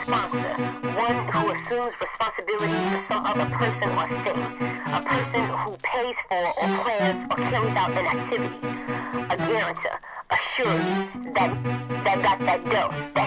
sponsor, one who assumes responsibility for some other person or thing, a person who pays for or plans or carries out an activity, a guarantor, a surety that got that dough,